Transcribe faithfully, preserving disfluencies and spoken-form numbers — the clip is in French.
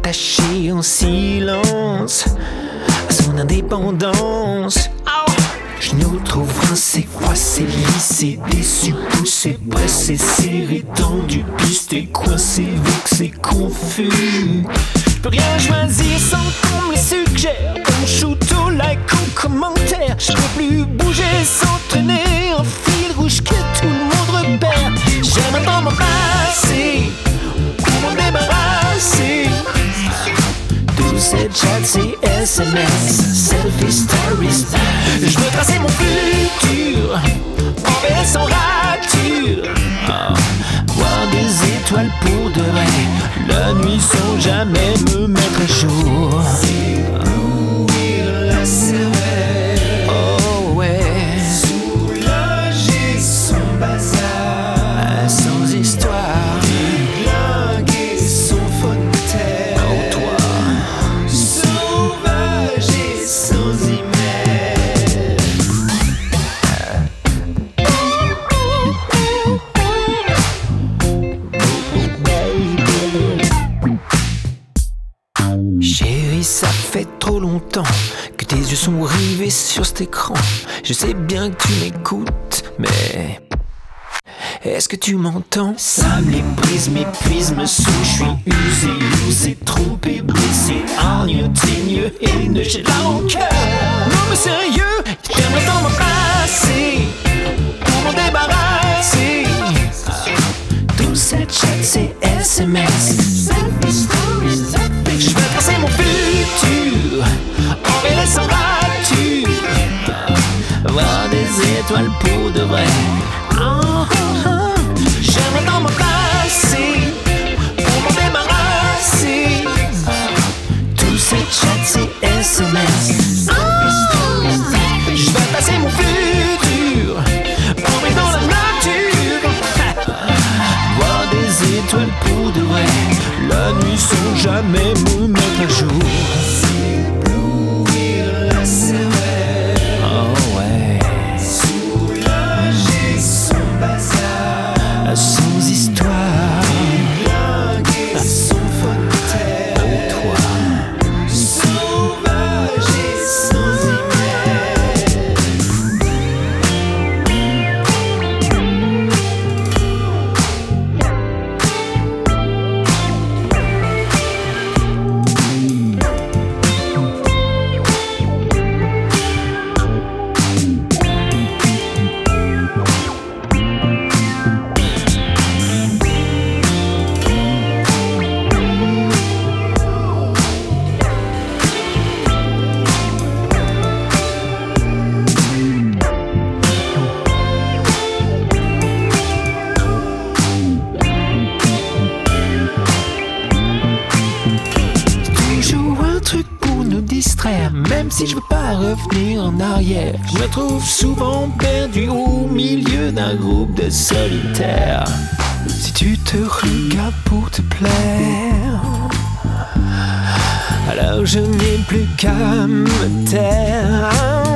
attaché en silence à son indépendance. Oh. Je nous trouve rincé, froissé, lissé, déçu, poussé, pressé, serré, tendu, pisté, coincé, vexé, confus. Je peux rien choisir sans qu'on me le suggère. On shoot au like, au commentaire. Je peux plus bouger sans traîner en fil rouge que tout le monde repère. J'aime maintenant m'embrasser pour m'en débarrasser. Tous ces chats, ces S M S, selfie stories. Je veux tracer mon futur en V S sans rature. Oh. Voir des étoiles pour de vrai, la nuit sans jamais me mettre à jour. Éblouir la cervelle. Oh ouais. Soulager son bazar. Sans histoire. Déglinguer son fauteuil. Oh toi. Sauvage et sans email. Chérie, ça fait trop longtemps que tes yeux sont rivés sur cet écran. Je sais bien que tu m'écoutes, mais est-ce que tu m'entends? Ça m'éprise, m'épuise, me saoule. Je suis usé, usé, trompé, blessé, hargneux, teigneux, haineux, j'ai la rancœur. Non mais sérieux, j'aimerais tant m'embrasser pour m'en débarrasser. Tous ces chats, ces S M S, je veux tracer mon futur en V S sans rature. Voir des étoiles pour de vrai. Oh, oh, oh. J'aimerais tant m'embrasser pour m'en débarrasser. Tous ces chats, ces S M S. Oh, je veux passer mon futur en V S dans la nature. Voir des étoiles pour de vrai, la nuit sans jamais me mettre à jour. Éblouir la cervelle. Oh ouais. Soulager son bazar. Sans histoire. Déglinguer son fauteuil. Oh toi. Sauvage et sans email. Même si je veux pas revenir en arrière, je me trouve souvent perdu au milieu d'un groupe de solitaires. Si tu te regardes pour te plaire, alors je n'ai plus qu'à me taire.